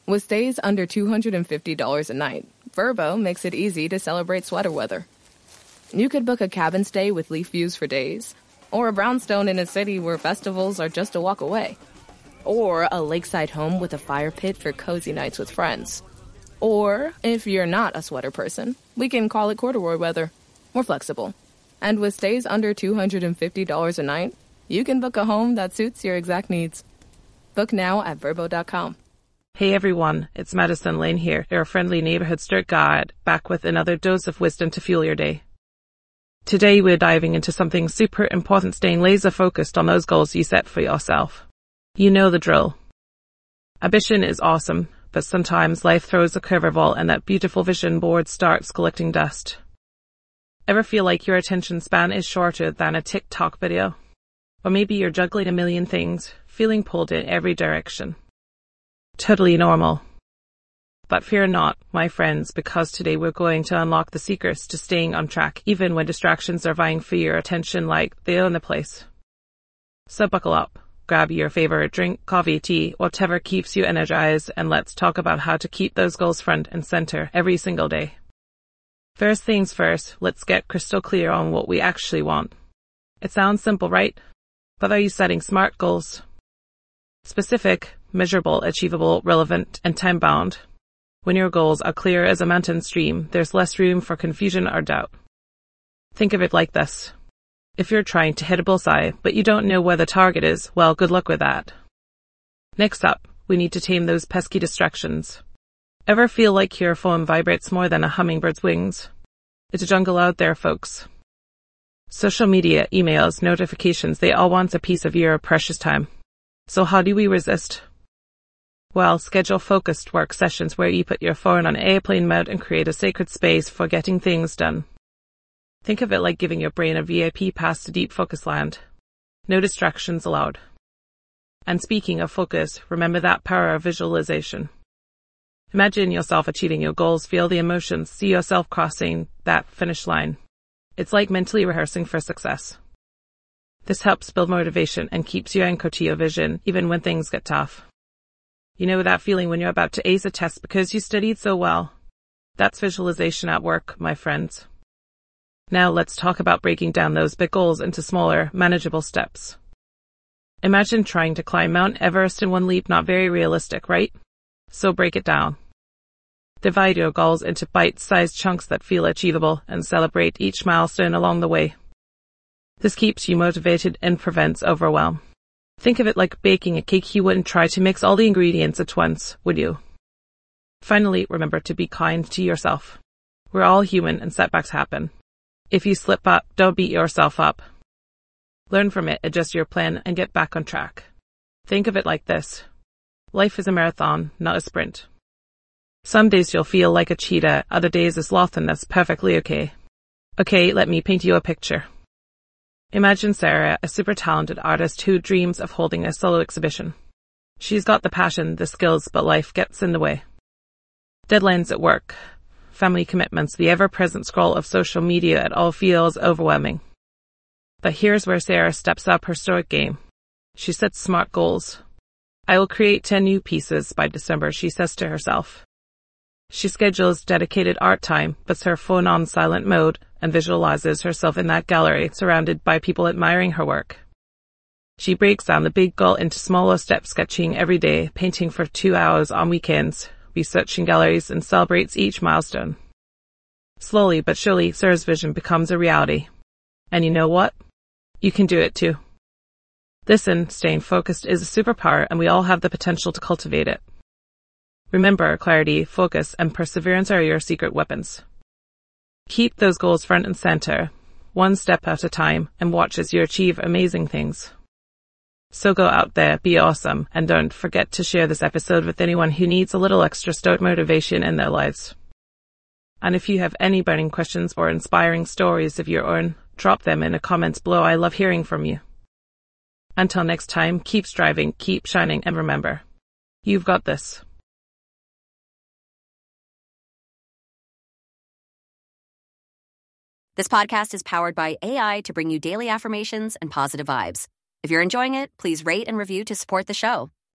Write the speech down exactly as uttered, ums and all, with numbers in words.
With stays under two hundred fifty dollars a night, Vrbo makes it easy to celebrate sweater weather. You could book a cabin stay with leaf views for days, or a brownstone in a city where festivals are just a walk away, or a lakeside home with a fire pit for cozy nights with friends. Or, if you're not a sweater person, we can call it corduroy weather. We're flexible. And with stays under two hundred fifty dollars a night, you can book a home that suits your exact needs. Book now at Vrbo dot com. Hey everyone, it's Madison Lane here, your friendly neighborhood Sturt guide, back with another dose of wisdom to fuel your day. Today we're diving into something super important, staying laser focused on those goals you set for yourself. You know the drill. Ambition is awesome, but sometimes life throws a curveball and that beautiful vision board starts collecting dust. Ever feel like your attention span is shorter than a TikTok video? Or maybe you're juggling a million things, feeling pulled in every direction. Totally normal. But fear not, my friends, because today we're going to unlock the secrets to staying on track, even when distractions are vying for your attention like they own the place. So buckle up, grab your favorite drink, coffee, tea, whatever keeps you energized, and let's talk about how to keep those goals front and center every single day. First things first, let's get crystal clear on what we actually want. It sounds simple, right? But are you setting SMART goals? Specific, measurable, achievable, relevant, and time-bound. When your goals are clear as a mountain stream, there's less room for confusion or doubt. Think of it like this. If you're trying to hit a bullseye, but you don't know where the target is, well, good luck with that. Next up, we need to tame those pesky distractions. Ever feel like your phone vibrates more than a hummingbird's wings? It's a jungle out there, folks. Social media, emails, notifications, they all want a piece of your precious time. So how do we resist? Well, schedule focused work sessions where you put your phone on airplane mode and create a sacred space for getting things done. Think of it like giving your brain a V I P pass to deep focus land. No distractions allowed. And speaking of focus, remember that power of visualization. Imagine yourself achieving your goals, feel the emotions, see yourself crossing that finish line. It's like mentally rehearsing for success. This helps build motivation and keeps you anchored to your vision, even when things get tough. You know that feeling when you're about to ace a test because you studied so well? That's visualization at work, my friends. Now let's talk about breaking down those big goals into smaller, manageable steps. Imagine trying to climb Mount Everest in one leap, not very realistic, right? So break it down. Divide your goals into bite-sized chunks that feel achievable and celebrate each milestone along the way. This keeps you motivated and prevents overwhelm. Think of it like baking a cake. You wouldn't try to mix all the ingredients at once, would you? Finally, remember to be kind to yourself. We're all human and setbacks happen. If you slip up, don't beat yourself up. Learn from it, adjust your plan, and get back on track. Think of it like this. Life is a marathon, not a sprint. Some days you'll feel like a cheetah, other days a sloth, and that's perfectly okay. Okay, let me paint you a picture. Imagine Sarah, a super talented artist who dreams of holding a solo exhibition. She's got the passion, the skills, but life gets in the way. Deadlines at work, family commitments, the ever-present scroll of social media, it all feels overwhelming. But here's where Sarah steps up her stoic game. She sets SMART goals. I will create ten new pieces by December, she says to herself. She schedules dedicated art time, puts her phone on silent mode, and visualizes herself in that gallery, surrounded by people admiring her work. She breaks down the big goal into smaller steps, sketching every day, painting for two hours on weekends, researching galleries, and celebrates each milestone. Slowly but surely, Sarah's vision becomes a reality. And you know what? You can do it too. Listen, staying focused is a superpower, and we all have the potential to cultivate it. Remember, clarity, focus, and perseverance are your secret weapons. Keep those goals front and center, one step at a time, and watch as you achieve amazing things. So go out there, be awesome, and don't forget to share this episode with anyone who needs a little extra stoic motivation in their lives. And if you have any burning questions or inspiring stories of your own, drop them in the comments below. I love hearing from you. Until next time, keep striving, keep shining, and remember, you've got this. This podcast is powered by A I to bring you daily affirmations and positive vibes. If you're enjoying it, please rate and review to support the show.